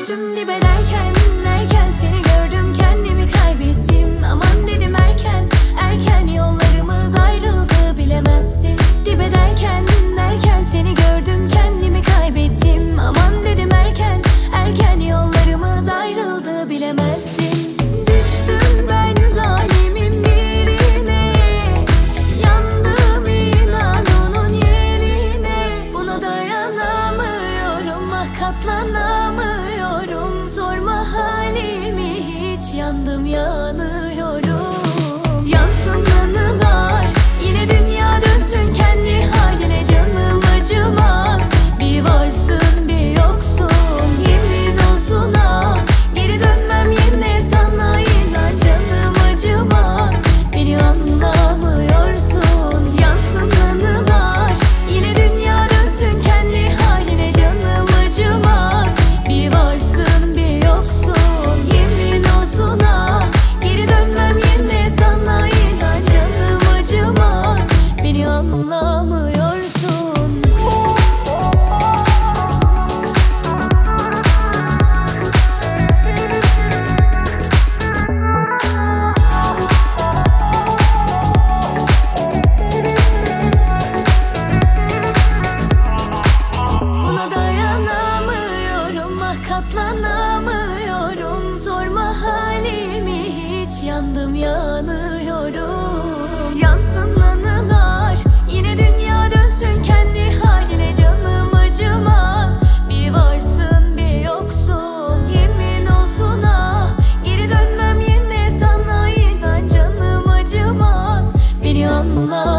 Düştüm dibe derken seni gördüm, kendimi kaybettim. Aman dedim erken yollarımız ayrıldı, bilemezdim. Dibe derken seni gördüm, kendimi kaybettim. Aman dedim erken yollarımız ayrıldı, bilemezdim. Düştüm ben zalimin birine, yandım inan onun yerine. Buna dayanamıyorum, katlanamıyorum. Sorma halimi hiç, yandım yanıyorum. Yansın anılar, yine dünya dönsün kendi haline. Canım acımaz, bir varsın bir yoksun. Yemin olsun ah, geri dönmem yine sana inan. Canım acımaz, beni anlamıyorsun. Yansın anılar, yine dünya dönsün kendi haline. Canım acımaz, bir varsın bir yoksun. Yemin olsun ah, geri dönmem yine sana inan. Canım acımaz, beni anlamıyorsun. Buna dayanamıyorum, katlanamıyorum. Sorma halimi hiç, yandım yanıyorum. Yansın anılar, yine dünya dönsün kendi haline. Canım acımaz, bir varsın bir yoksun. Yemin olsun ah, geri dönmem yine sana inan. Canım acımaz, beni anla.